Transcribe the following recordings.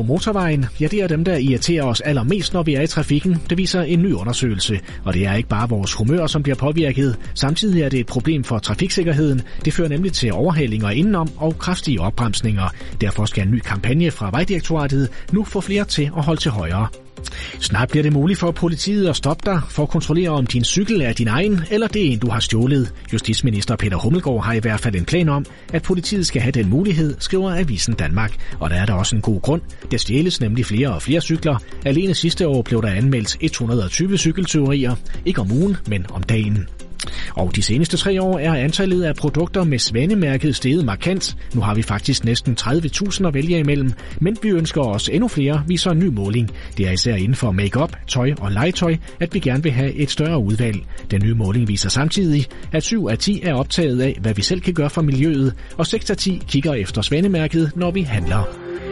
på motorvejen, ja, det er dem, der irriterer os allermest, når vi er i trafikken. Det viser en ny undersøgelse. Og det er ikke bare vores humør, som bliver påvirket. Samtidig er det et problem for trafiksikkerheden. Det fører nemlig til overhalinger indenom og kraftige opbremsninger. Derfor skal en ny kampagne fra Vejdirektoratet nu få flere til at holde til højre. Snart bliver det muligt for politiet at stoppe dig for at kontrollere, om din cykel er din egen, eller det er en, du har stjålet. Justitsminister Peter Hummelgaard har i hvert fald en plan om, at politiet skal have den mulighed, skriver Avisen Danmark. Og der er der også en god grund. Der stjæles nemlig flere og flere cykler. Alene sidste år blev der anmeldt 120 cykeltyverier. Ikke om ugen, men om dagen. Og de seneste 3 år er antallet af produkter med svanemærket steget markant. Nu har vi faktisk næsten 30.000 at vælge imellem, men vi ønsker os endnu flere, viser en ny måling. Det er især inden for make-up, tøj og legetøj, at vi gerne vil have et større udvalg. Den nye måling viser samtidig, at 7 af 10 er optaget af, hvad vi selv kan gøre for miljøet, og 6 af 10 kigger efter svanemærket, når vi handler.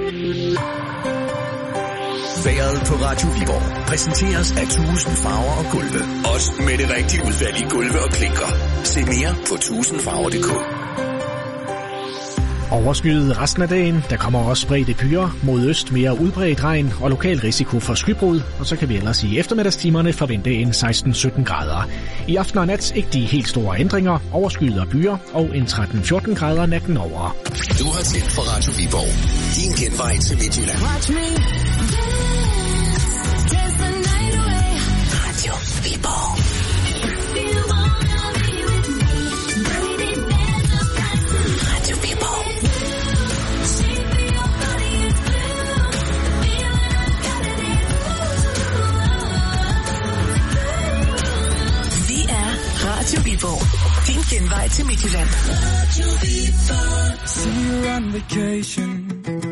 Vejret på Radio Viborg præsenteres af 1000 farver og gulve. Også med det rigtige udvalg i gulve og klinker. Se mere på 1000farver.dk. Overskyet resten af dagen. Der kommer også spredte byer. Mod øst mere udbredt regn og lokal risiko for skybrud. Og så kan vi ellers i eftermiddagstimerne forvente en 16-17 grader. I aften og nat ikke de helt store ændringer. Overskyet og byer og en 13-14 grader natten over. Du har tændt for Radio Viborg. Din genvej til Midtjylland. Radio Viborg. Radio Viborg. Vi er Radio Viborg. Din genvej til Midtjylland. Radio Viborg. See you on vacation.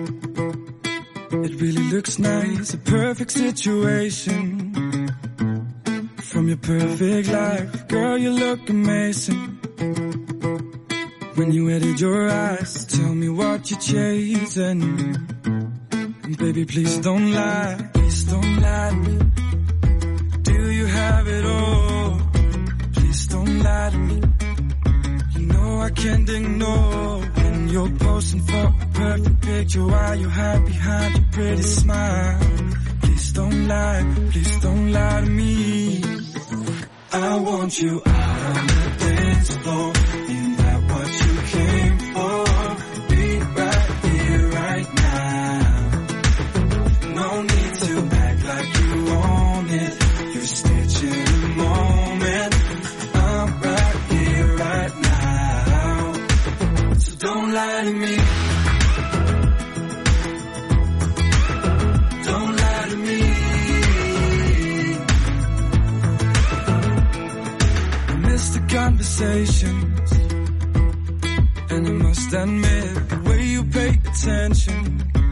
It really looks nice, a perfect situation. From your perfect life, girl, you look amazing. When you edit your eyes, tell me what you're chasing. And baby, please don't lie to me. Do you have it all? Please don't lie to me. You know I can't ignore when you're posing for a perfect picture while you hide behind your pretty smile. Please don't lie to me. I want you out on the dance floor. Ain't that what you came for? Be right here, right now. No need to act like you own it. You're stitching the moment. I'm right here, right now. So don't lie to me. Don't lie to me. Conversations, and I must admit the way you pay attention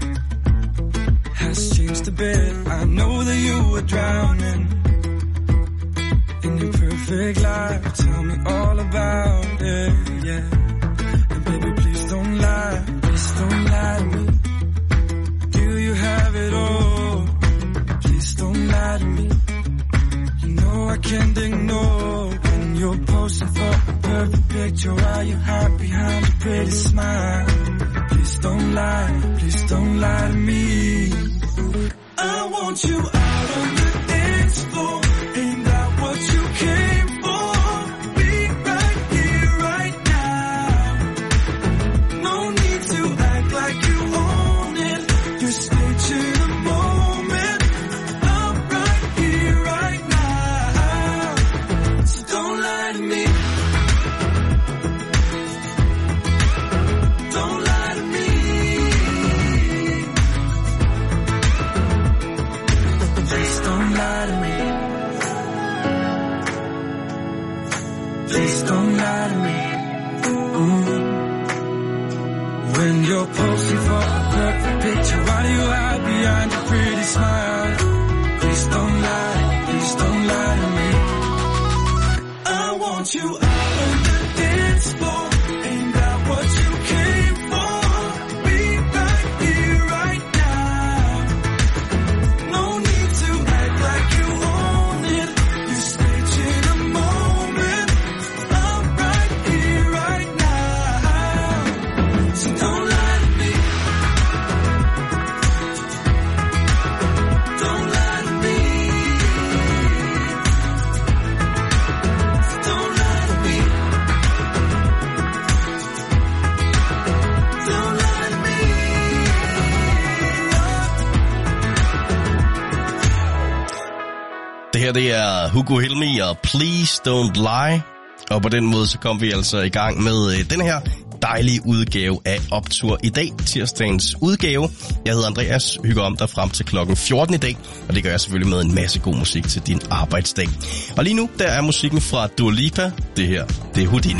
has changed a bit. I know that you were drowning in your perfect life. Tell me all about it, yeah. And baby, please don't lie to me. Do you have it all? Please don't lie to me. You know I can't ignore you're posing for a perfect picture while you hide behind your pretty smile. Please don't lie to me. I want you out on the dance floor. Ain't that what you came for? Be right here, right now. No need to act like you own it. You're staging a moment. I'm right here, right now. So don't lie to me. Don't lie to me. Please don't lie to me. Please don't lie to me. When you're posing for a perfect picture, why do you hide behind your pretty smile? Please don't lie to me. I want you out on the dance floor. Ain't that what you came for? Be right here, right now. No need to act like you own it. You staging a moment. I'm right here, right now. So don't lie to me. her, det er Hugo Helmi og Please Don't Lie. Og på den måde, så kom vi altså i gang med den her dejlige udgave af Optur i dag, tirsdagens udgave. Jeg hedder Andreas, hygger om dig frem til klokken 14 i dag, og det gør jeg selvfølgelig med en masse god musik til din arbejdsdag. Og lige nu, der er musikken fra Dua Lipa. Det her, det er Houdini.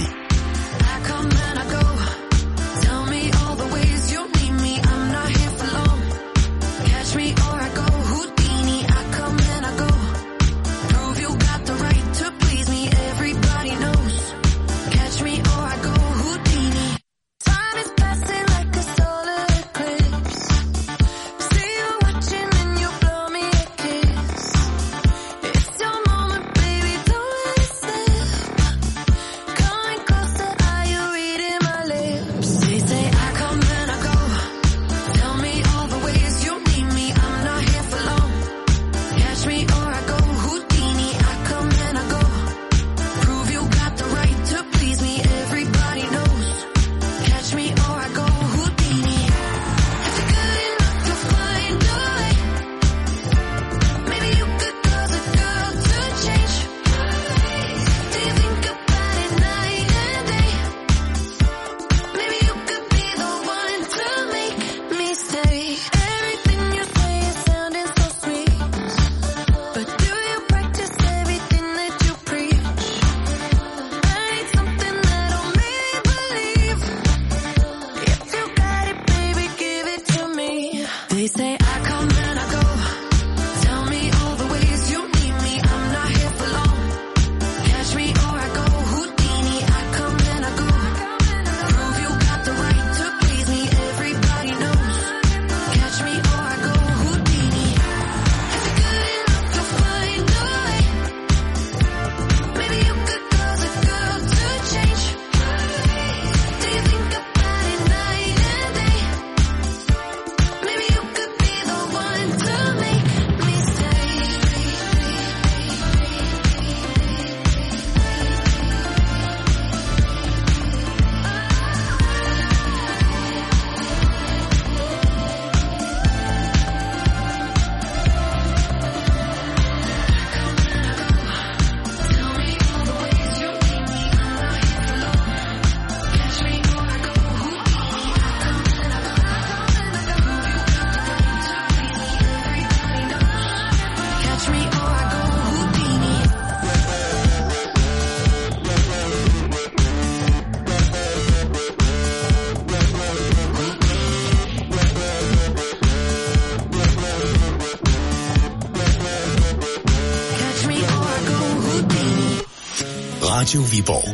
Radio Viborg.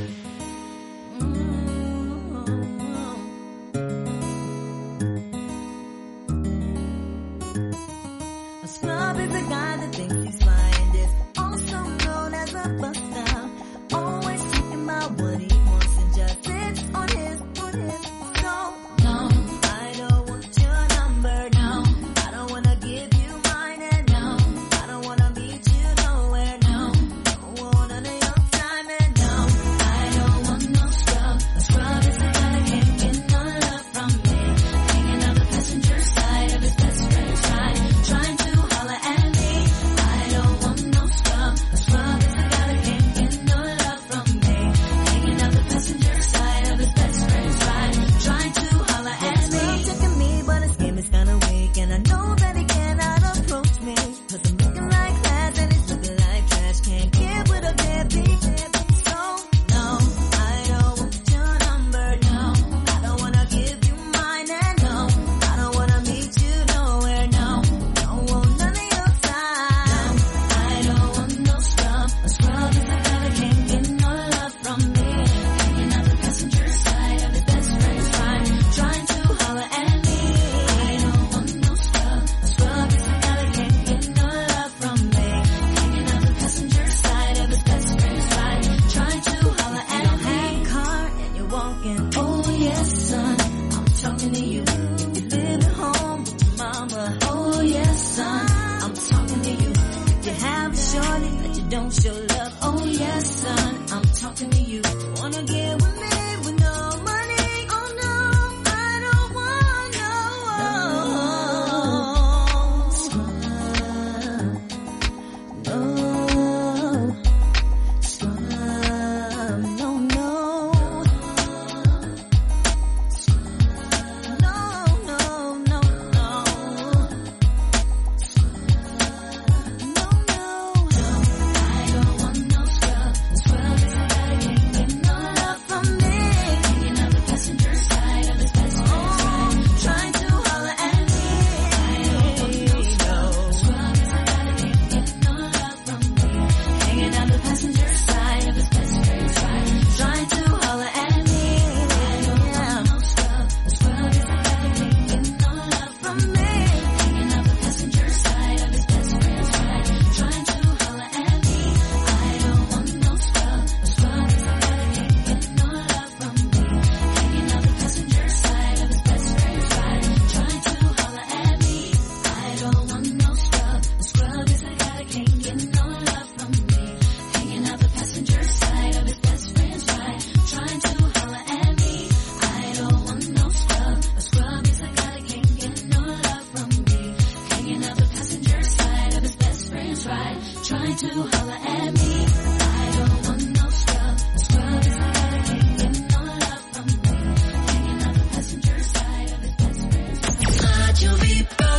trying to holler at me. I don't want no scrub. Scrub is a guy that can't get no love from me. Hanging out the passenger side of his best friend's car. Radio Viborg.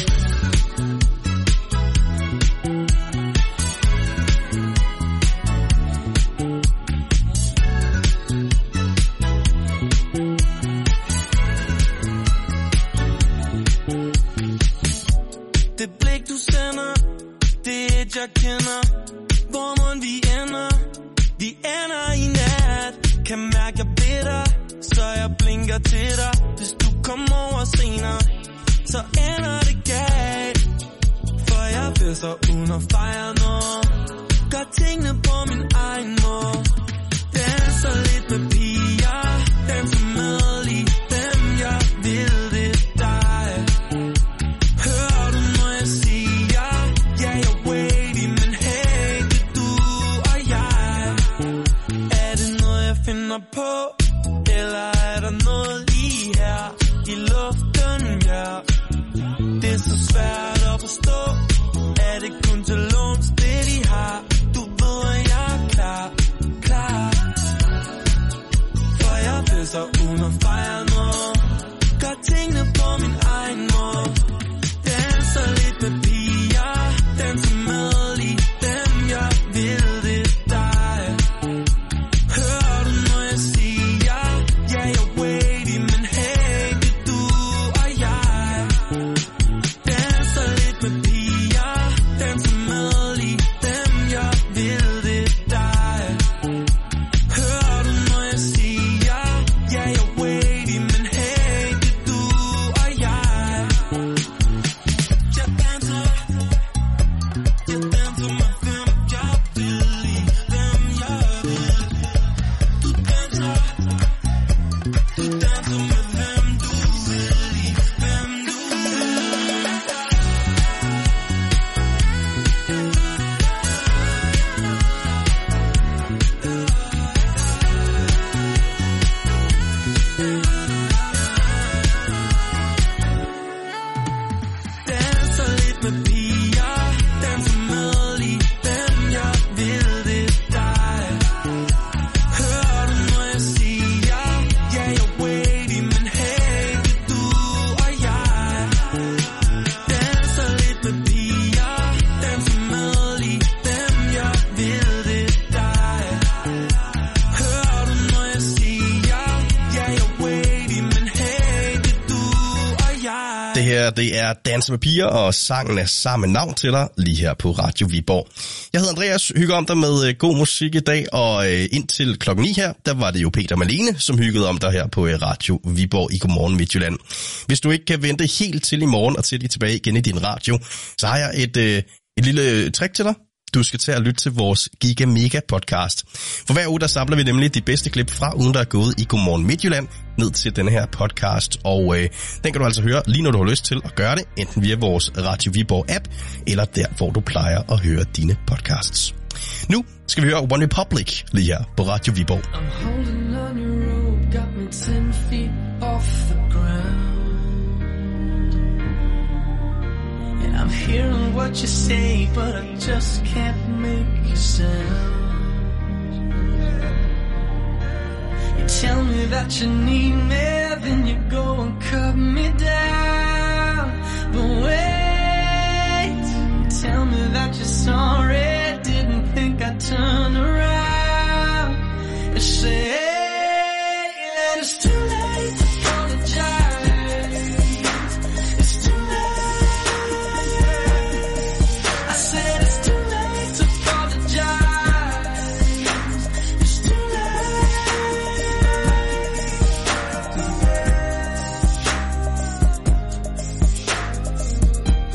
Det blik du sender, det er et jeg kender. Hvor må vi ender i nat. Kan mærke jeg bitter, så jeg blinker til dig. Hvis du kommer over senere, så ender det galt. For jeg fester uden at fejre noget. Gør tingene på min egen måde. Danser lidt med piger, danser med lige dem jeg vil, det er dig. Hører du når jeg siger, ja jeg waiting, men hey, det er du og jeg. Er det noget jeg finder på, eller er der noget lige her i luften, ja. Det er så svært at forstå, er det kun til låns det de har. Du ved at jeg er klar. For jeg fester uden at fejre noget. Gør tingene på min egen måde. Danser lidt med piger, danser med lige dem jeg vil, det er dig. Hører du når jeg siger, ja jeg waiting, men hey, det er du og jeg. Danser lidt med piger, danser med lige dem jeg vil, det er dig. Hører du når jeg siger, ja jeg waiting, men hey, det er du og jeg. Jeg danser med hvem jeg vil, lige hvem jeg vil. Du danser med hvem du vil, lige hvem du vil. Danser lidt med piger, danser med lige dem jeg vil, det er dig. Hører du når jeg siger, ja jeg waiting, men hey, det er du og jeg. Danser lidt med piger, danser med lige dem jeg vil, det er dig. Hører du når jeg siger, ja jeg waiting, men hey, det er du og jeg. Det her, det er Danse med piger, og sangen er samme navn til dig, lige her på Radio Viborg. Jeg hedder Andreas, hygger om dig med god musik i dag, og indtil klokken 9 her, der var det jo Peter Malene, som hyggede om dig her på Radio Viborg i Godmorgen Midtjylland. Hvis du ikke kan vente helt til i morgen og til de tilbage igen i din radio, så har jeg et lille trick til dig. Du skal til at lytte til vores Giga Mega podcast. For hver uge, der samler vi nemlig de bedste klip fra ugen, der er gået i Godmorgen Midtjylland, ned til denne her podcast. Og den kan du altså høre lige når du har lyst til at gøre det, enten via vores Radio Viborg app, eller der, hvor du plejer at høre dine podcasts. Nu skal vi høre One Republic lige her på Radio Viborg. I'm holding on your rope, got me 10 feet off the ground. And I'm hearing what you say, but I just can't make a sound. You tell me that you need me, then you go and cut me down. But wait, you tell me that you're sorry, didn't think I'd turn around. You say that it's too late to apologize. It's too late. I said it's too late to apologize. It's too late.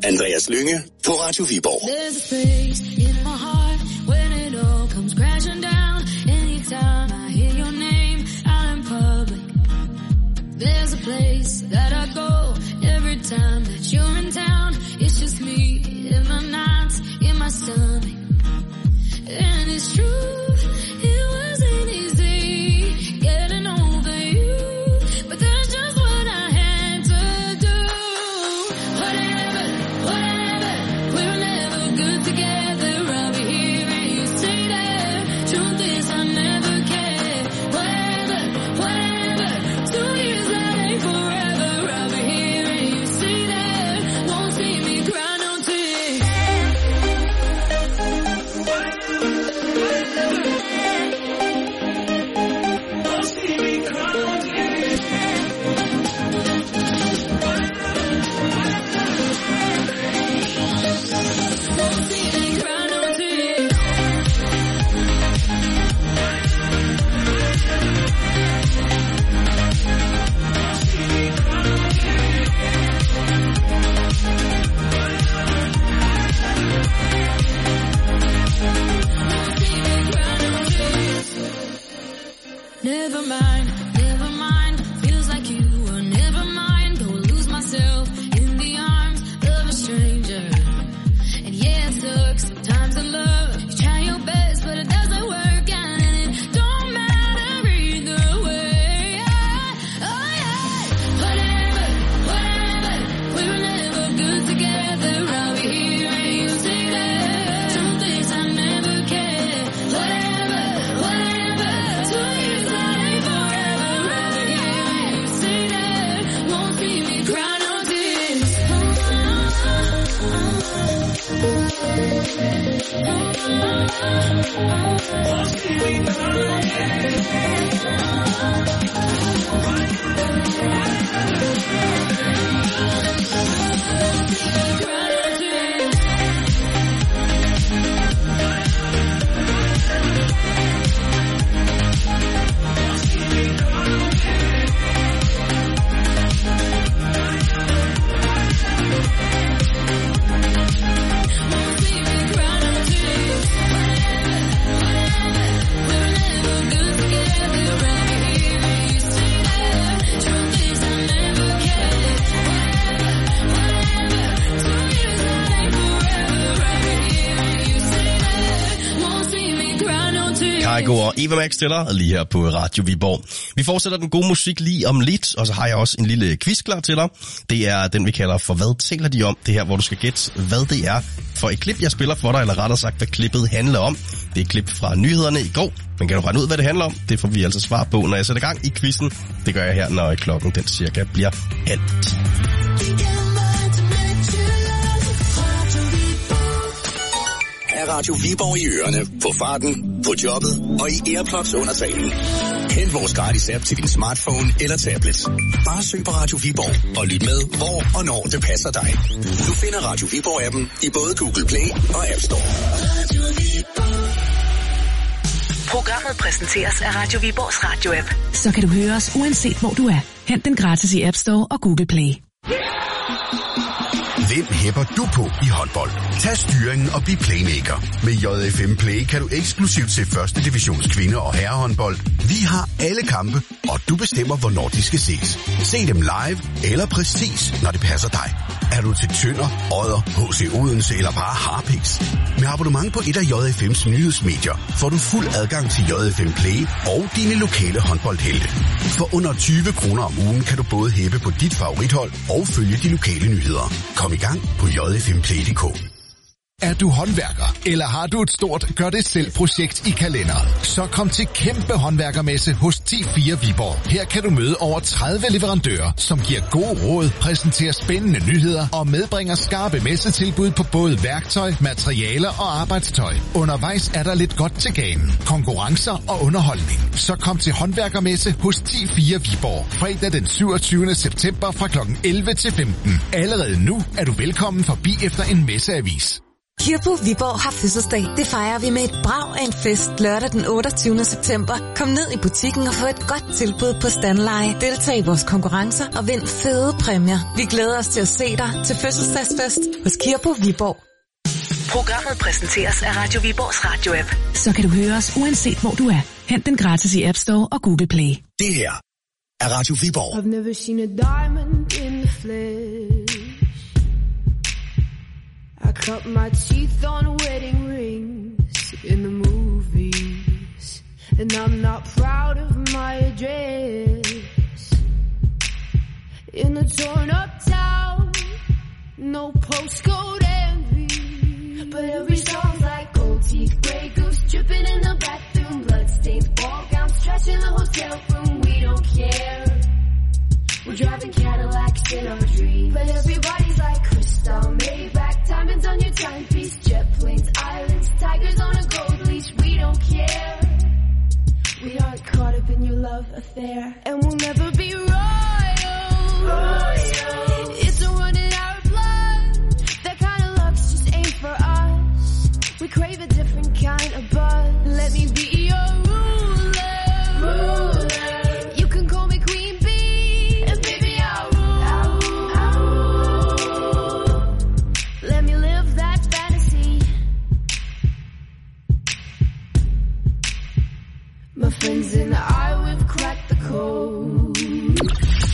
Andreas Lynge på Radio Viborg. There's a space in my heart when it all comes crashing down. Anytime I hear your name out in public, there's a place that I go every time that you're in town. It's just me in the nights in my stomach, and it's true. It wasn't easy getting over you, but that's just what I had to do. Whatever, we're never good together. I'll be here and you say that. Truth is I never cared. Whatever, 2 years that ain't forever. I'll be here and you say that. Won't see me cry no tears. Never mind, feels like you were never mine. Go lose myself in the arms of a stranger. And yeah, it sucks sometimes in love. You try your best, but it doesn't work out, and it don't matter either way. Oh yeah, whatever, we were never good together. I'll be here and you say that. Truth is I never cared. Whatever, 2 years that ain't forever. I'll be here and you say that. Won't see me cry no tears. Kygo og Eva Max Stiller lige her på Radio Viborg. Vi fortsætter den gode musik lige om lidt, og så har jeg også en lille quiz klar til dig. Det er den, vi kalder for Hvad taler de om? Det her, hvor du skal gætte, hvad det er for et klip, jeg spiller for dig, eller rettere sagt, hvad klippet handler om. Det er et klip fra nyhederne i går, men kan du regne ud, hvad det handler om? Det får vi altså svar på, når jeg sætter gang i quizzen. Det gør jeg her, når klokken den cirka bliver 11. Er Radio Viborg i ørerne, på farten, på jobbet og i Airplugs under talen. Hent vores gratis app til din smartphone eller tablet. Bare søg på Radio Viborg og lyt med, hvor og når det passer dig. Du finder Radio Viborg-appen i både Google Play og App Store. Programmet præsenteres af Radio Viborgs radio-app. Så kan du høre os uanset hvor du er. Hent den gratis i App Store og Google Play. Hvem hæpper du på i håndbold? Tag styringen og bliv playmaker. Med JFM Play kan du eksklusivt se første divisions kvinde- og herrehåndbold. Vi har alle kampe, og du bestemmer, hvornår de skal ses. Se dem live eller præcis, når det passer dig. Er du til Tønder, Odder, HC Odense eller bare Harpiks? Med abonnement på et af JFM's nyhedsmedier får du fuld adgang til JFM Play og dine lokale håndboldhelte. For under 20 kroner om ugen kan du både hæppe på dit favorithold og følge de lokale nyheder. Kom i gang på jfmplay.dk. Er du håndværker, eller har du et stort gør-det-selv-projekt i kalenderen? Så kom til kæmpe håndværkermesse hos T4 Viborg. Her kan du møde over 30 leverandører, som giver gode råd, præsenterer spændende nyheder og medbringer skarpe messetilbud på både værktøj, materialer og arbejdstøj. Undervejs er der lidt godt til ganen, konkurrencer og underholdning. Så kom til håndværkermesse hos T4 Viborg. Fredag den 27. september fra kl. 11 til 15. Allerede nu er du velkommen forbi efter en messeavis. Kirpel Viborg har fødselsdag. Det fejrer vi med et brag af en fest lørdag den 28. september. Kom ned i butikken og få et godt tilbud på standleje. Deltag i vores konkurrencer og vind fede præmier. Vi glæder os til at se dig til fødselsdagsfest hos Kirpel Viborg. Programmet præsenteres af Radio Viborgs radio-app. Så kan du høre os uanset hvor du er. Hent den gratis i App Store og Google Play. Det her er Radio Viborg. I've never seen a diamond in the flesh. I cut my teeth on wedding rings in the movies, and I'm not proud of my address. In a torn up town, no postcode envy, but every song's like gold teeth, grey goose dripping in the bathroom, bloodstained ball gowns, trash in the hotel room. We don't care. We're driving Cadillacs in our dreams, but everybody's like crystal, Maybach, diamonds on your timepiece, jet planes, islands, tigers on a gold leash. We don't care. We aren't caught up in your love affair, and we'll never be royal. It's a run in our blood. That kind of luck's just ain't for us. We crave a different kind of buzz. Let me be your ruler. You can call me Queen Bee, and baby I'll rule. Let me live that fantasy. My friends and I, we've cracked the code.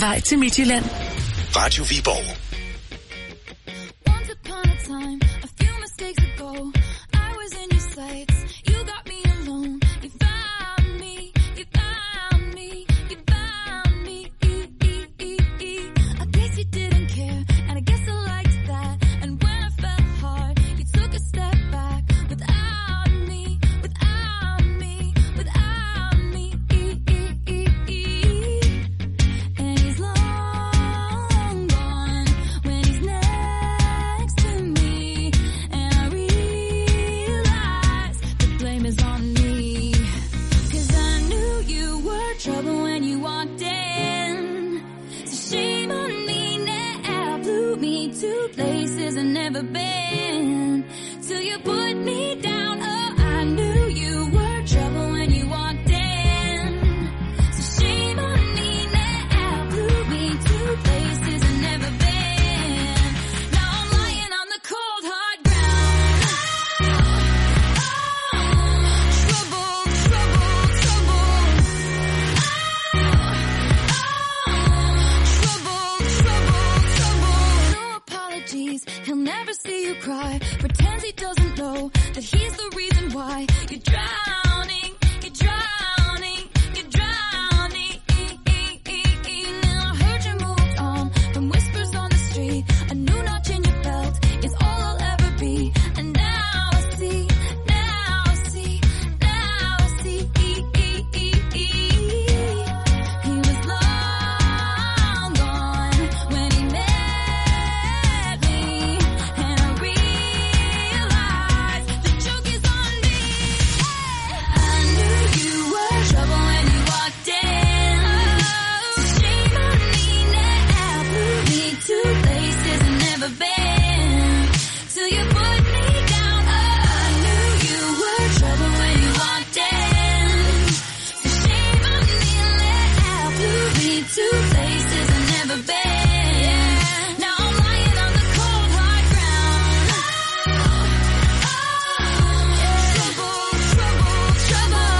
vej til Midtjylland. Radio Viborg. Once upon a time, a few mistakes ago, I was in your sights. You got me alone. You found me. You found me. You found me. I guess you didn't care, and I guess I liked that. And when I fell hard, you took a step back. Without me, without me, without me. And he's long gone when he's next to me. And I realize the blame is on me. 'Cause I knew you were trouble when you walked in. So shame on me now, blew me to places I've never been. Till you put me down, oh, I knew you were trouble when you walked in. So shame on me now, blew me to places I've never been. Now I'm lying on the cold hard ground. Trouble, trouble, trouble. Trouble, trouble, trouble. No apologies, he'll never see you cry. Pretends he doesn't know that he's the reason why you're drowning, you're drowning, you're drowning. Now I heard you moved on from whispers on the street. A new notch in your belt is all I'll ever be. And now I see, now I see, now I see. He was long gone when he met me. And I realized the joke is on me. I knew you were trouble when you walked in. So shame on me now, blew me to places I've never been. Till you put me down, oh, I knew you were trouble when you walked in. So shame on me now, blew me to places I've never been. Now I'm lying on the cold hard ground. Trouble, trouble, trouble.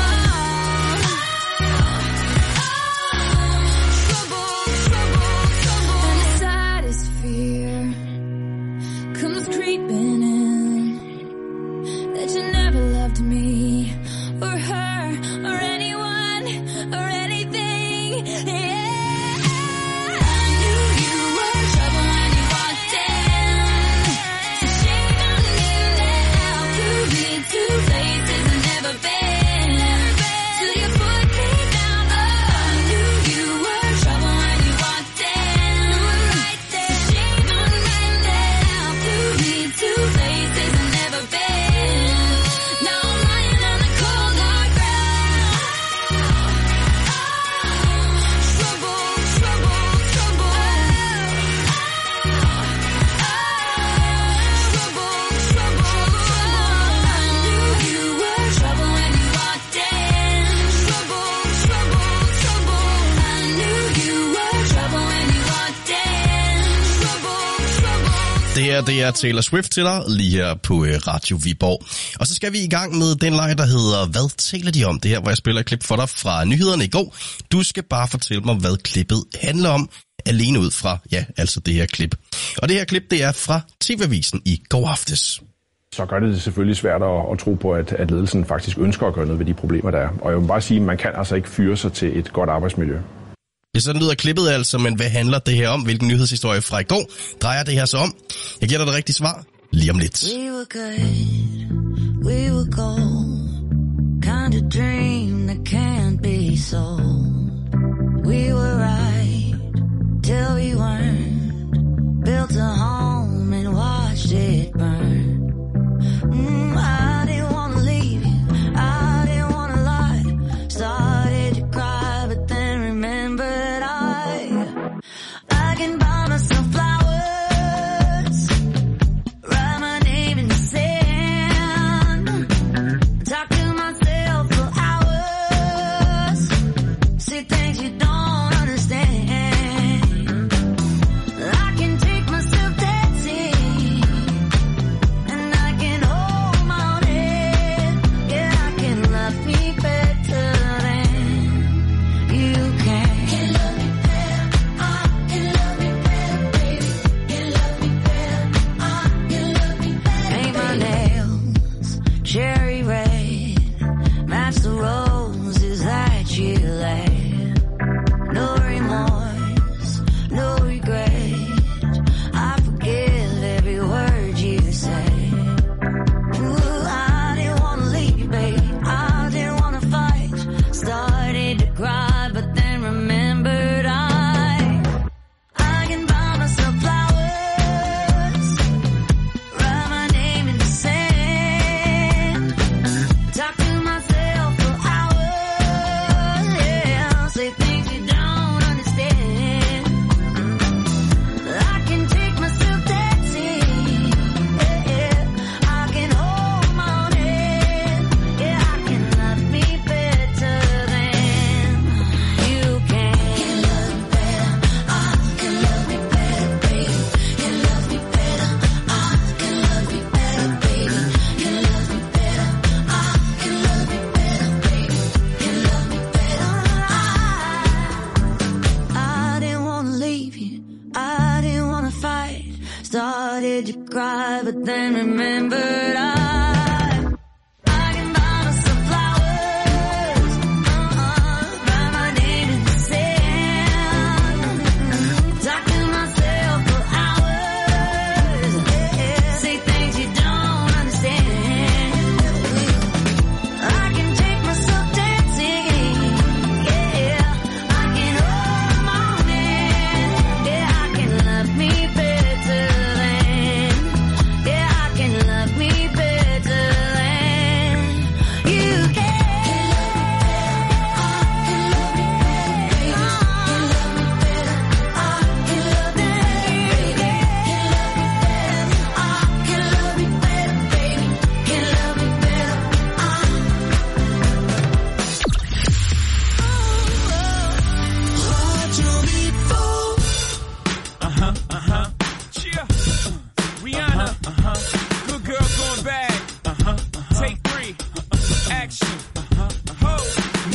Trouble, trouble, trouble. And the saddest fear comes creeping in, that you never loved me or her or anyone or anything. Yeah. I knew you were trouble when you walked in. So shame on me now, blew me to places I've never been. Till you put me down, oh, I knew you were trouble when you walked in. So shame on me now, blew me to places I've never been. Now I'm lying on the cold hard ground. Trouble, trouble, trouble. Trouble, trouble, trouble. I knew you were trouble when you walked in. Trouble, trouble, trouble. I knew you were trouble when you walked in. Trouble, trouble. Det er Taylor Swift til dig, lige her på Radio Viborg. Og så skal vi i gang med den leg, der hedder Hvad taler de om? Det her, hvor jeg spiller et klip for dig fra nyhederne i går. Du skal bare fortælle mig, hvad klippet handler om, alene ud fra, ja, altså det her klip. Og det her klip, det er fra TV-avisen i går aftes. Så gør det selvfølgelig svært at tro på, at ledelsen faktisk ønsker at gøre noget ved de problemer, der er. Og jeg vil bare sige, at man kan altså ikke fyre sig til et godt arbejdsmiljø. Ja, sådan lyder klippet altså, men hvad handler det her om? Hvilken nyhedshistorie fra i går drejer det her så om? Jeg giver dig det rigtige svar lige om lidt. We were good, we were gold, kind of dream that can't be sold. We were right till we weren't, built a home and watched it burn. I didn't want to leave you, I didn't want to lie, started to cry but then remembered I can buy myself flowers, write my name in the sand, talk to myself for hours, say things you don't understand.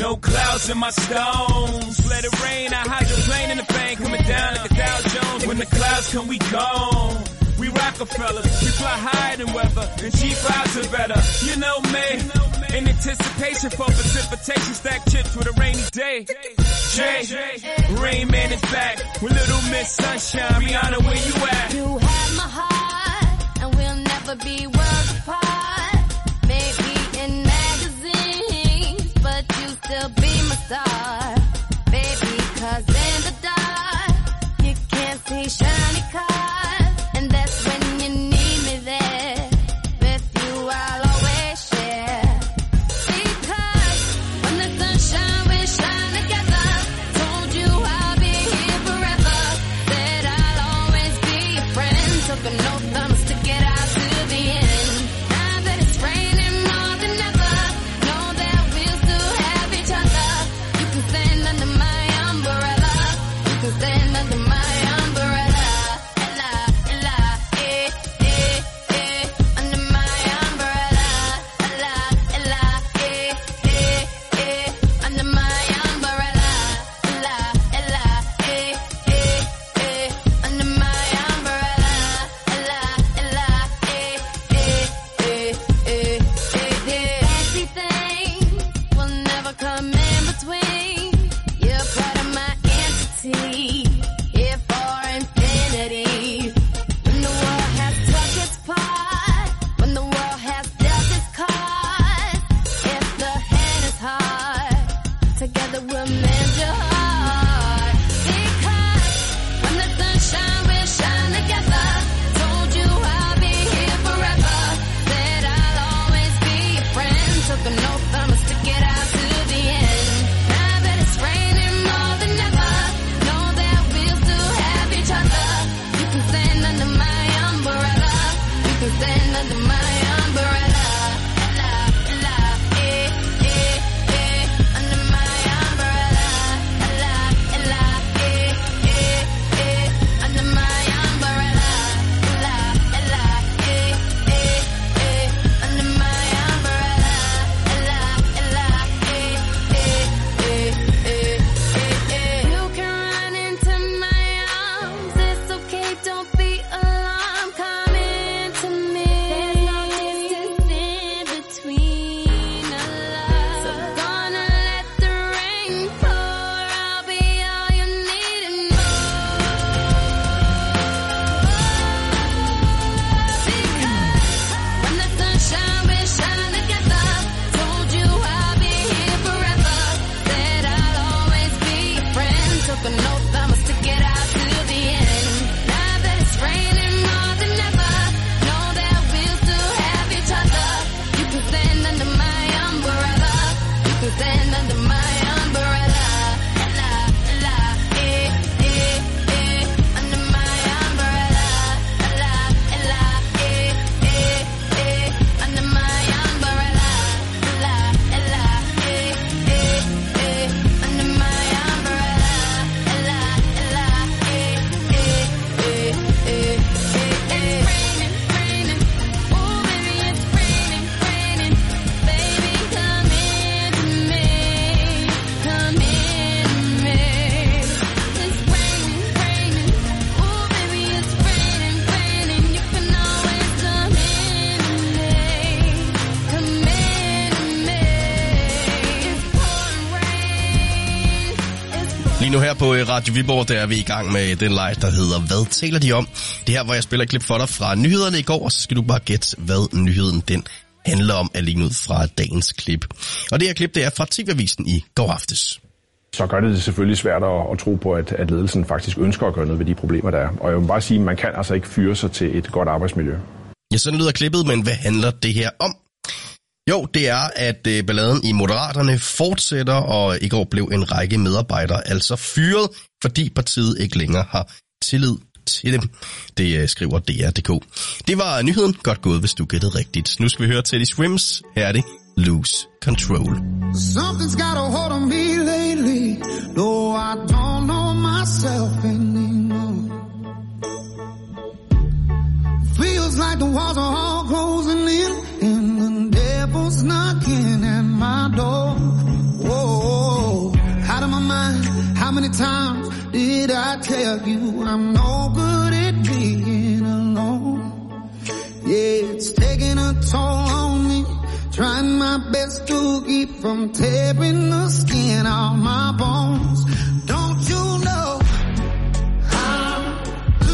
No clouds in my stones. Let it rain, I hydroplane in the bank, coming down like a Dow Jones. When the clouds come, we gone. We Rockefellers, we fly higher than weather, and cheap vibes are better. You know me, in anticipation for precipitation, stack chips with a rainy day. Jay, Rain Man is back with Little Miss Sunshine. Rihanna, where you at? You have my heart, and we'll never be worlds apart. Maybe in magazines, but you still be my star. Baby, 'cause in the dark, you can't see shiny cars. And that's when you need me there. With you, I'll always share. Because when the sunshine, we shine together. Told you I'll be here forever. Said I'll always be your friend. Took an oath, I'ma stick it out to the end. Now that it's raining more than ever, know that we'll still have each other. You can stand under my umbrella. You can stand under my umbrella. Under my umbrella, under my umbrella, under my umbrella, fancy things will never come in between. You're part of my entity, here for infinity. When the world has struck its part, when the world has dealt its cards, if the hand is hard, together we'll mend your heart. Because when the sunshine, we'll shine together. Told you I'll be here forever. Said I'll always be your friend. Took an oath, I'ma stick it out to the end. Now that it's raining more than ever, know that we'll still have each other. You can stand under my umbrella. You can stand under my umbrella. Under my umbrella. Under my umbrella. Under my umbrella. You can run into my arms. It's okay, don't be alarmed. Come into me. There's no distance in between us. So gonna let the rain pour. I'll be all you need and more. Because when the sunshine, we shine together. Told you I'll be here forever. Said I'll always be your friend. Took an oath, I'ma stick it out to the end. Now that it's raining more than ever, know that we'll still have each other. You can stand under my umbrella. You can stand under my umbrella. Under my umbrella. Under my umbrella. Under my umbrella. Lige nu her på Radio Viborg, der er vi i gang med den live, der hedder Hvad taler de om? Det her, hvor jeg spiller et klip for dig fra nyhederne i går, og så skal du bare gætte, hvad nyheden den handler om, alene ud fra dagens klip. Og det her klip, det er fra TV-avisen i går aftes. Så gør det selvfølgelig svært at tro på, at ledelsen faktisk ønsker at gøre noget ved de problemer, der er. Og jeg vil bare sige, at man kan altså ikke fyre sig til et godt arbejdsmiljø. Ja, sådan lyder klippet, men hvad handler det her om? Jo, det er, at balladen i Moderaterne fortsætter, og i går blev en række medarbejdere altså fyret, fordi partiet ikke længere har tillid til dem. Det skriver DR.dk. Det var nyheden. Godt gået, hvis du gættede rigtigt. Nu skal vi høre Teddy Swims. Her er det Lose Control. Something's got a hold on me lately, though I don't know myself anymore. Feels like the walls are all closing in, and the devil's knocking at my door. Whoa. without you. I'm no good at being alone. Yeah, it's taking a toll on me. Trying my best to keep from tearing the skin off my bones. Don't you know how to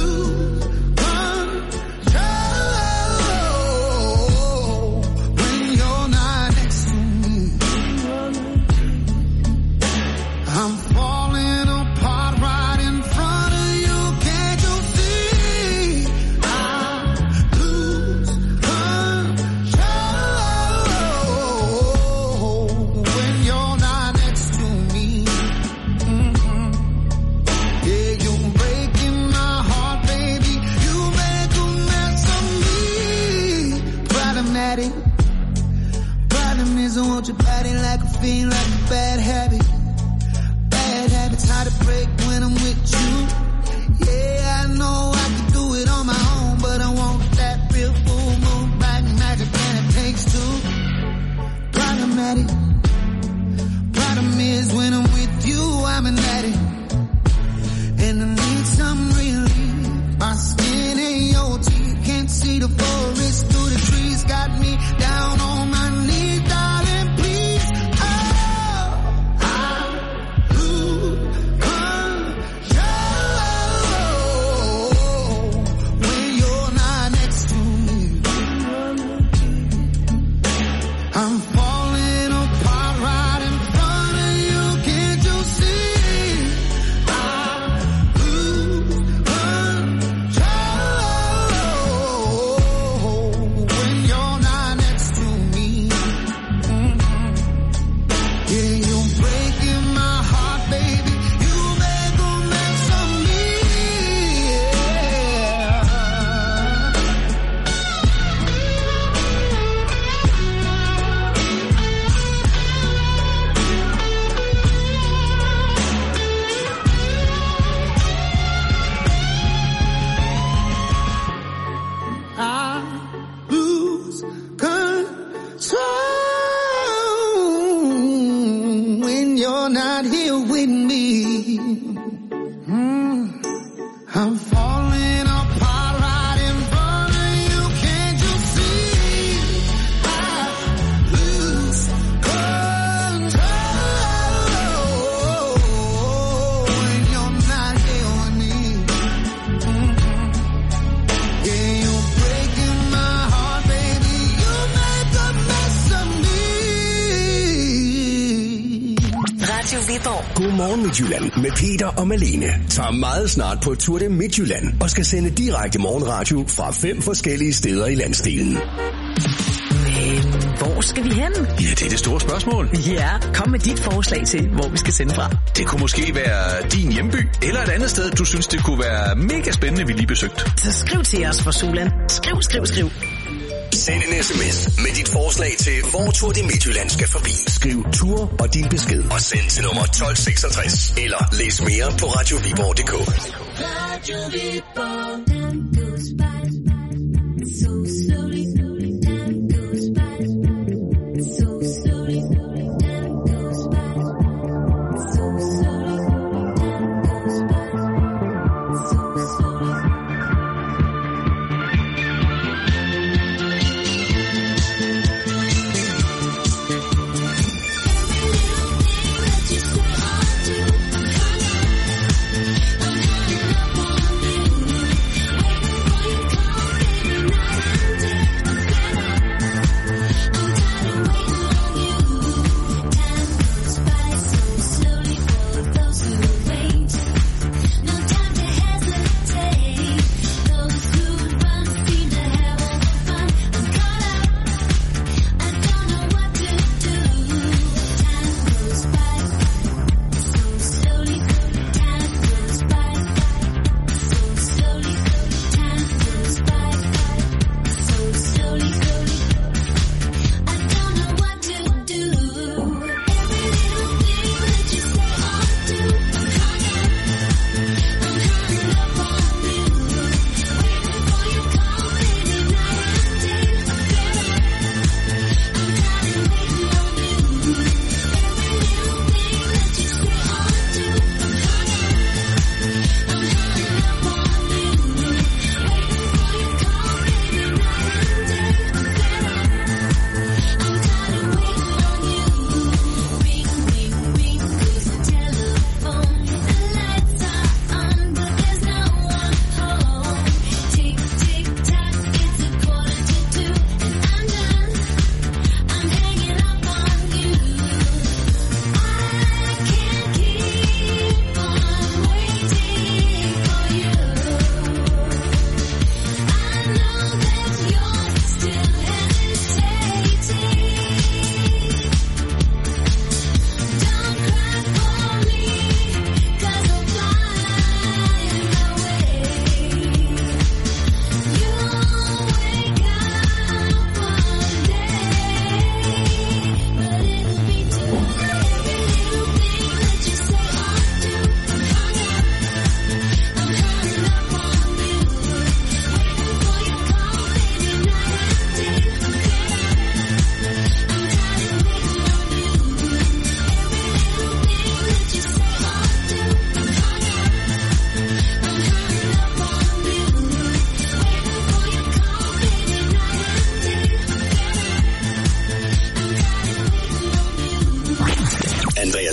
control when you're not next to me? I'm falling apart right in front of you. Can't you see? I lose control when you're not next to me. Yeah, you're breaking my heart, baby. You make a mess of me. Problematic. Problem is I want your body like a fiend, like a bad habit. Bad habits hard to break when I'm with you. Yeah, I know I can do it on my own, but I want that real full moon black magic, and it takes two. Problematic. Problem is when I'm with you, I'm an addict, and I need some relief. My skin ain't your teeth, can't see the forest through the trees. Got me down on my knees, darling, please. Oh, I lose control when you're not next to me. I'm falling apart right in front of you. Can't you see? I lose control when you're not next to me. Yeah, you're breaking my heart, baby. You make a mess of me. I lose control when you're not here with me. I'm falling apart right in front of you. Can't you see? I lose control when you're not here with me. Yeah, you're breaking my heart, baby. You make a mess of me. Radio Viborg. Godmorgen Midtjylland med Peter og Malene. Tager meget snart på Tour de Midtjylland og skal sende direkte morgenradio fra 5 forskellige steder i landsdelen. Men hvor skal vi hen? Ja, det er det store spørgsmål. Ja, kom med dit forslag til, hvor vi skal sende fra. Det kunne måske være din hjemby, eller et andet sted, du synes, det kunne være mega spændende, vi lige besøgte. Så skriv til os for Solan. Skriv. Send en sms med dit forslag til, hvor Tour de Midtjylland skal forbi. Skriv Tour og din besked og send til nummer 1266. Eller læs mere på radioviborg.dk. Radio Viborg. Time goes by so slowly. Time goes by so slowly. Time goes by so slowly. Time goes by so slowly. Every little thing that you say I do, I'm hanging up on you, waiting for your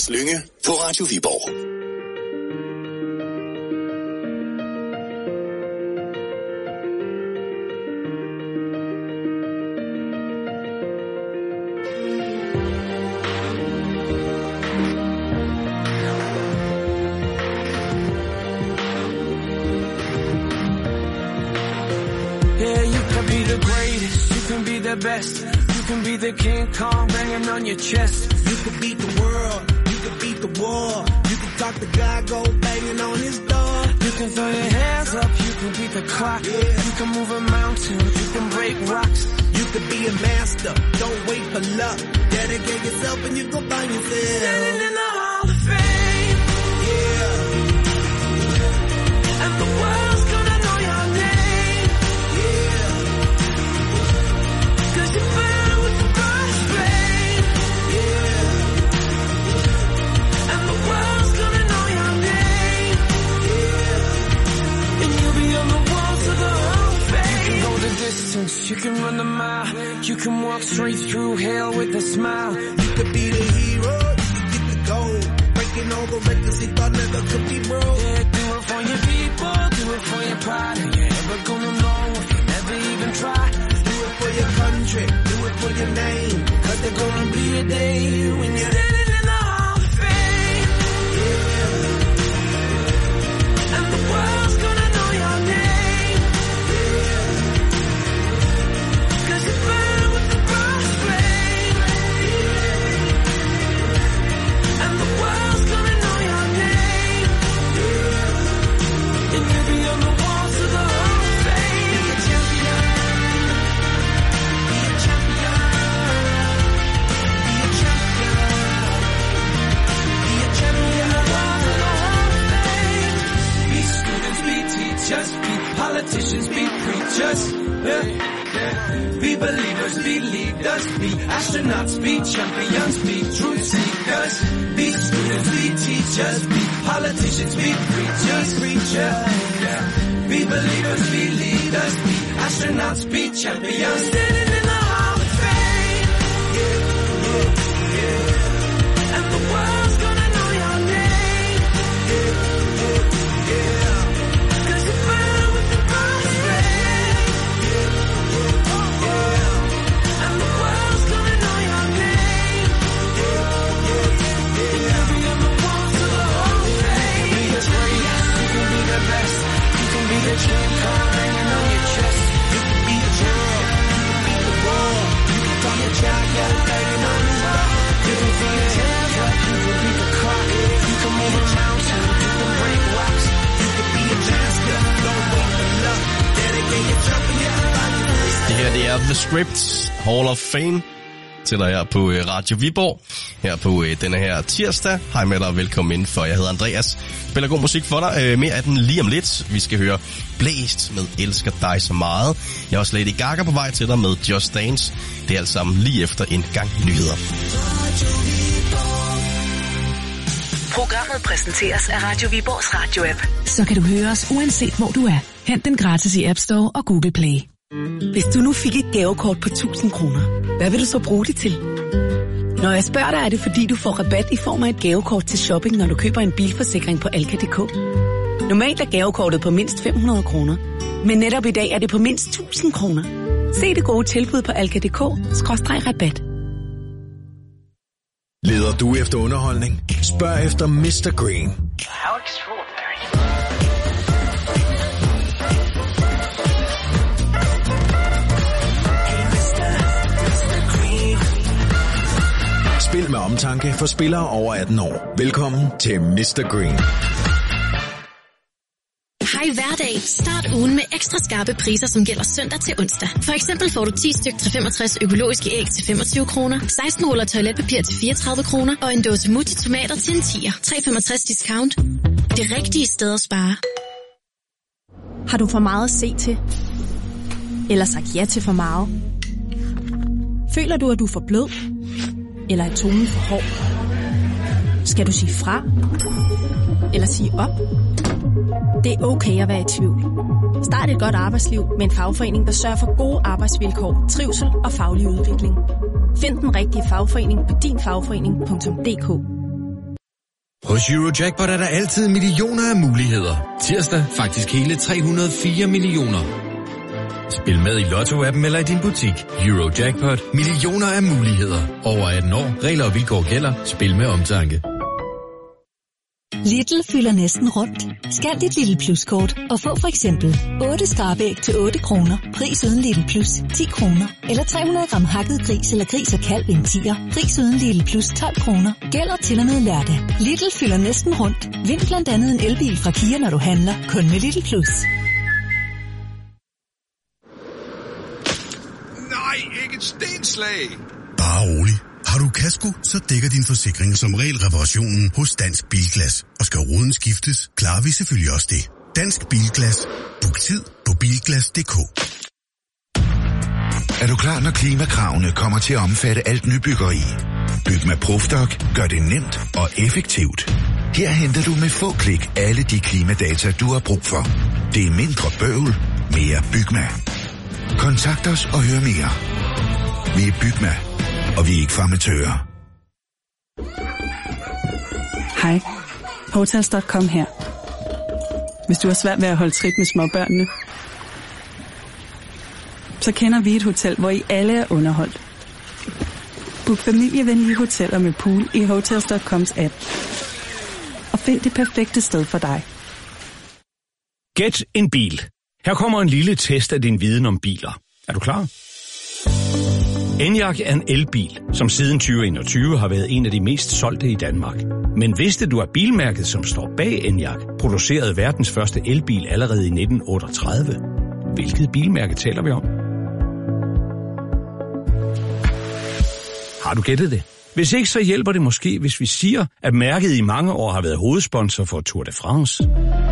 Mads Lynge på Radio Viborg. Yeah, you can be the greatest, you can be the best. You can be the King Kong banging on your chest. You could beat the world, you could beat the war. You can talk the guy, go banging on his door. You can throw your hands up, you can beat the clock. Yeah. You can move a mountain, you can break rocks. You could be a master, don't wait for luck. Dedicate yourself and you go find yourself. Standing in the Hall of Fame. Yeah. And the world's gonna know your name. Yeah. 'Cause you burn with the brush flame. Yeah. And the world's gonna know your name. Yeah. And you'll be on the walls of the Hall of Fame. You can go the distance, you can run the mile. You can walk straight through hell with a smile. You could be the hero, you could get the gold. Breaking all the records he thought never could be broke. Yeah, do it for your people, do it for your pride. And you're never gonna know if you never even try. Do it for your country, do it for your name. 'Cause there's gonna be a day when you're Standing in the Hall of Fame. Yeah. And the world's gonna know your name. Yeah. 'Cause you burn with the brush flame. Yeah. And the world's gonna know your name. Yeah. And you'll be on the walls of the Hall of Fame. Be a champion. Be a champion. Be a champion. Be a champion. On the walls of the Hall of Fame. Be students, be teachers, be politicians, be preachers. Yeah. Be believers, be leaders, be astronauts, be champions, be truth seekers. Be students, be teachers, be politicians, be preachers, yeah. Be believers, be leaders, be astronauts, be champions. Standing in the Hall of Fame. Yeah. And the world's gonna know your name. Yeah. 'Cause you burn with the brush flame. And the world's gonna know your name. You'll be on the walls of the Hall of Fame. Be the greatest, you can be the best. You can be the King Kong hanging on your chest. You can be the world, you can beat the war. You can talk the guy, go banging on his door. You can throw your hands up, you can beat the clock. You can move a mountain, you can break rocks. You can be a master, don't wait for luck. Dedicate yourself and you can find yourself. Det her, det er The Script Hall of Fame til dig her på Radio Viborg. Her på denne her tirsdag. Hej med dig og velkommen indenfor. Jeg hedder Andreas. Spiller god musik for dig. Mere af den lige om lidt. Vi skal høre Blæst med Elsker dig så meget. Jeg har også Lady Gaga på vej til dig med Just Dance. Det er alt sammen lige efter en gang nyheder. Programmet præsenteres af Radio Viborgs radio-app. Så kan du høre os uanset hvor du er. Hent den gratis i App Store og Google Play. Hvis du nu fik et gavekort på 1000 kroner, hvad vil du så bruge det til? Når jeg spørger dig, er det fordi du får rabat i form af et gavekort til shopping, når du køber en bilforsikring på Alka.dk. Normalt er gavekortet på mindst 500 kroner, men netop i dag er det på mindst 1000 kroner. Se det gode tilbud på Alka.dk/rabat. Leder du efter underholdning? Spørg efter Mr. Green. How extraordinary. Spil med omtanke for spillere over 18 år. Velkommen til Mr. Green. Hej hverdag. Start ugen med ekstra skarpe priser, som gælder søndag til onsdag. For eksempel får du 10 styk 365 økologiske æg til 25 kroner, 16 ruller toiletpapir til 34 kroner og en dåse Mutti tomater til en 10'er. 365 discount. Det rigtige sted at spare. Har du for meget at se til? Eller sagt ja til for meget? Føler du, at du er for blød? Eller er tonen for hård? Skal du sige fra? Eller sige op? Det er okay at være i tvivl. Start et godt arbejdsliv med en fagforening, der sørger for gode arbejdsvilkår, trivsel og faglig udvikling. Find den rigtige fagforening på dinfagforening.dk. Hos Eurojackpot er der altid millioner af muligheder. Tirsdag faktisk hele 304 millioner. Spil med i Lotto-appen eller i din butik. Eurojackpot. Millioner af muligheder. Over 18 år. Regler og vilkår gælder. Spil med omtanke. Lidl fylder næsten rundt. Scan dit Lidl Plus-kort og få for eksempel 8 skrabæg til 8 kroner. Pris uden Lidl Plus 10 kroner. Eller 300 gram hakket gris eller gris og kalv i en 10'er. Pris uden Lidl Plus 12 kroner. Gælder til og med lørdag. Lidl fylder næsten rundt. Vind blandt andet en elbil fra Kia, når du handler. Kun med Lidl Plus. Nej, ikke et stenslag! Bare rolig. Har du kasko, så dækker din forsikring som regel reparationen hos Dansk Bilglas. Og skal ruden skiftes, klarer vi selvfølgelig også det. Dansk Bilglas. Book tid på bilglas.dk. Er du klar, når klimakravene kommer til at omfatte alt nybyggeri? Bygma Profdoc gør det nemt og effektivt. Her henter du med få klik alle de klimadata, du har brug for. Det er mindre bøvl, mere Bygma. Kontakt os og hør mere. Vi er Bygma, og vi er ikke farmatører. Hej, Hotels.com her. Hvis du har svært ved at holde trit med småbørnene, så kender vi et hotel, hvor I alle er underholdt. Book familievenlige hoteller med pool i Hotels.coms app. Og find det perfekte sted for dig. Gæt en bil. Her kommer en lille test af din viden om biler. Er du klar? Enyaq er en elbil, som siden 2021 har været en af de mest solgte i Danmark. Men vidste du, at bilmærket, som står bag Enyaq, producerede verdens første elbil allerede i 1938? Hvilket bilmærke taler vi om? Har du gættet det? Hvis ikke, så hjælper det måske, hvis vi siger, at mærket i mange år har været hovedsponsor for Tour de France.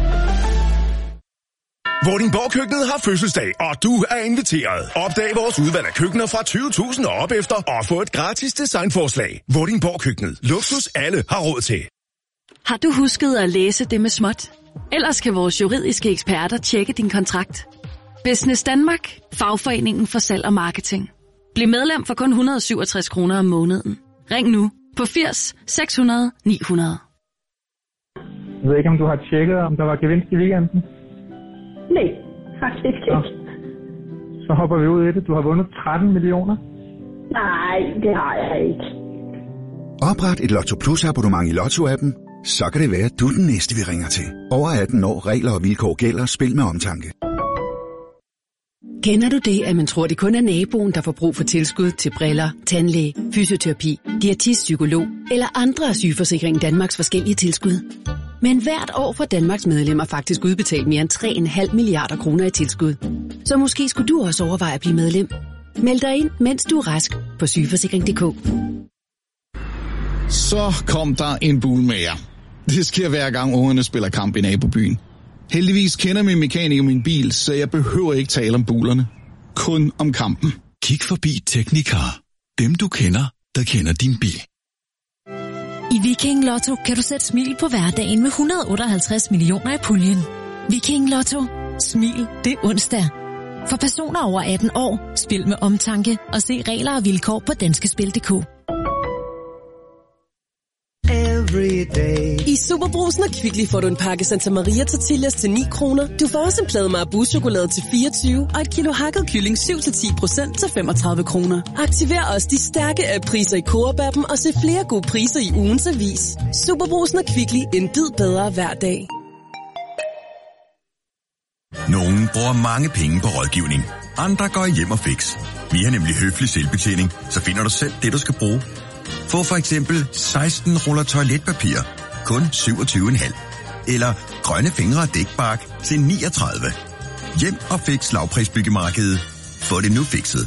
Vordingborg-køkkenet har fødselsdag, og du er inviteret. Opdag vores udvalg af køkkener fra 20.000 og op efter, og få et gratis designforslag. Vordingborg-køkkenet. Luksus alle har råd til. Har du husket at læse det med småt? Ellers kan vores juridiske eksperter tjekke din kontrakt. Business Danmark. Fagforeningen for salg og marketing. Bliv medlem for kun 167 kroner om måneden. Ring nu på 80 600 900. Jeg ved ikke, om du har tjekket, om der var gevinst i weekenden? Nej, faktisk ikke. Så hopper vi ud i det. Du har vundet 13 millioner. Nej, det har jeg ikke. Opret et Lotto Plus abonnement i Lotto-appen. Så kan det være, at du er den næste, vi ringer til. Over 18 år. Regler og vilkår gælder. Spil med omtanke. Kender du det, at man tror, det kun er naboen, der får brug for tilskud til briller, tandlæge, fysioterapi, diætist, psykolog eller andre af Sygeforsikringen Danmarks forskellige tilskud? Men hvert år får Danmarks medlemmer faktisk udbetalt mere end 3,5 milliarder kroner i tilskud. Så måske skulle du også overveje at blive medlem. Meld dig ind, mens du er rask på sygeforsikring.dk. Så kom der en bulmager. Det sker hver gang ungerne spiller kamp i nabobyen. Heldigvis kender min mekaniker min bil, så jeg behøver ikke tale om bulerne. Kun om kampen. Kig forbi Teknikar. Dem du kender, der kender din bil. I Viking Lotto kan du sætte smil på hverdagen med 158 millioner i puljen. Viking Lotto. Smil, det er onsdag. For personer over 18 år, spil med omtanke og se regler og vilkår på danskespil.dk. I Superbrugsen og Kvickly får du en pakke Santa Maria tortillas til 9 kroner. Du får også en plade Marabou-chokolade til 24 og et kilo hakket kylling 7-10% til 35 kroner. Aktiver også de stærke app-priser i Coop-appen og se flere gode priser i ugens avis. Superbrugsen og Kvickly, en bid bedre hver dag. Nogen bruger mange penge på rådgivning. Andre går hjem og fix. Vi har nemlig høflig selvbetjening, så finder du selv det, du skal bruge. Få for eksempel 16 ruller toiletpapir, kun 27,5. Eller grønne fingre og dækbark til 39. Hjem og fix lavprisbyggemarkedet. Få det nu fikset.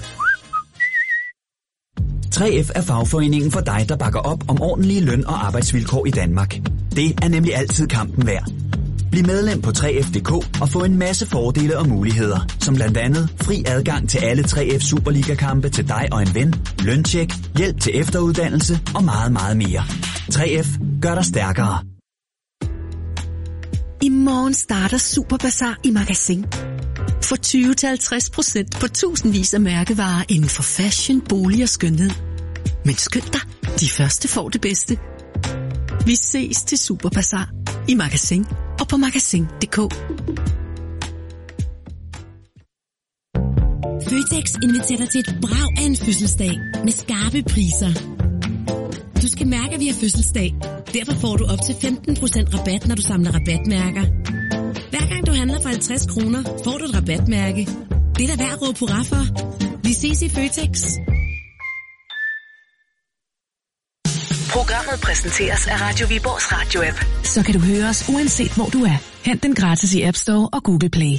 3F er fagforeningen for dig, der bakker op om ordentlige løn- og arbejdsvilkår i Danmark. Det er nemlig altid kampen værd. Bliv medlem på 3F.dk og få en masse fordele og muligheder, som blandt andet fri adgang til alle 3F Superliga-kampe til dig og en ven, løntjek, hjælp til efteruddannelse og meget, meget mere. 3F gør dig stærkere. I morgen starter Superbazar i Magasin. Få 20-50% på tusindvis af mærkevarer inden for fashion, bolig og skønhed. Men skynd dig, de første får det bedste. Vi ses til Superbazar i Magasin og på magasin.dk. Føtex inviterer dig til et brag af en fødselsdag med skarpe priser. Du skal mærke, at vi har fødselsdag. Derfor får du op til 15% rabat, når du samler rabatmærker. Hver gang du handler for 50 kroner, får du et rabatmærke. Det er da værd at råbe hurra for. Vi ses i Føtex. Programmet præsenteres af Radio Viborgs radio-app. Så kan du høre os uanset hvor du er. Hent den gratis i App Store og Google Play.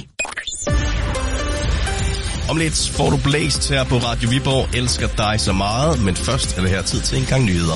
Om lidt får du blæst her på Radio Viborg. Elsker dig så meget, men først er det her tid til en gang nyheder.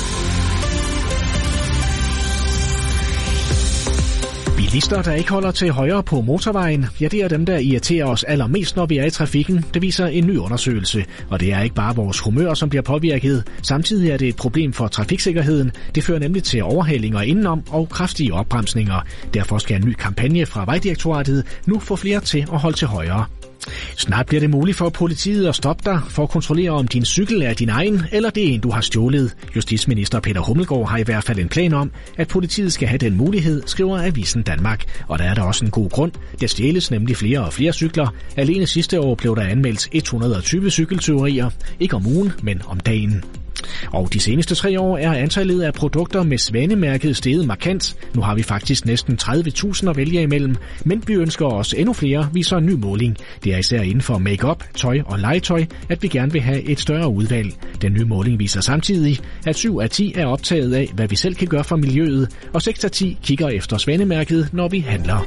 Bilister, der ikke holder til højre på motorvejen, ja, det er dem, der irriterer os allermest, når vi er i trafikken. Det viser en ny undersøgelse. Og det er ikke bare vores humør, som bliver påvirket. Samtidig er det et problem for trafiksikkerheden. Det fører nemlig til overhalinger indenom og kraftige opbremsninger. Derfor skal en ny kampagne fra Vejdirektoratet nu få flere til at holde til højre. Snart bliver det muligt for politiet at stoppe dig for at kontrollere, om din cykel er din egen, eller det er en, du har stjålet. Justitsminister Peter Hummelgaard har i hvert fald en plan om, at politiet skal have den mulighed, skriver Avisen Danmark. Og der er der også en god grund. Der stjæles nemlig flere og flere cykler. Alene sidste år blev der anmeldt 120 cykeltyverier. Ikke om ugen, men om dagen. Og de seneste 3 år er antallet af produkter med svanemærket steget markant. Nu har vi faktisk næsten 30.000 at vælge imellem, men vi ønsker også endnu flere, viser en ny måling. Det er især inden for make-up, tøj og legetøj, at vi gerne vil have et større udvalg. Den nye måling viser samtidig, at 7 af 10 er optaget af, hvad vi selv kan gøre for miljøet, og 6 af 10 kigger efter svanemærket, når vi handler.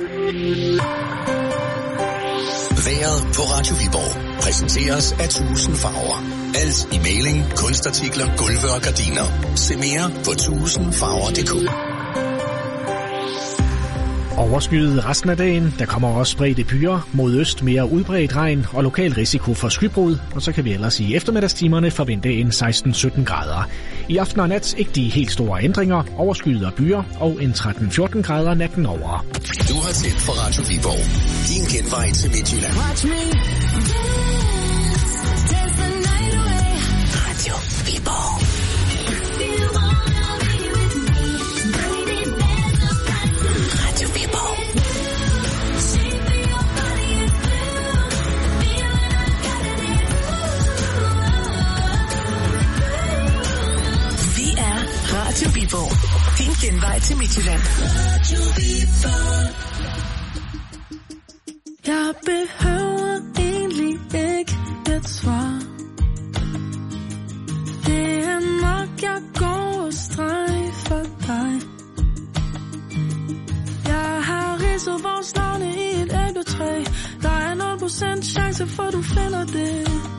Vejret på Radio Viborg præsenteres af 1000 farver. Alt i maling, kunstartikler, gulve og gardiner. Se mere på 1000farver.dk. Overskyet resten af dagen. Der kommer også spredte byer. Mod øst mere udbredt regn og lokal risiko for skybrud. Og så kan vi ellers i eftermiddagstimerne forvente en 16-17 grader. I aften og nat ikke de helt store ændringer. Overskyet og byer og en 13-14 grader natten over. Du har tændt for Radio Viborg. Din genvej til Midtjylland. Radio Viborg. Radio Viborg. Vi er Radio Viborg. Din genvej til Midtjylland. Radio Viborg. Jeg behøver egentlig ikke et svar. Det er nok, jeg går og strejfer dig. Jeg har ridset vores navne i et æbletræ. Der er 0% chance for, du finder det.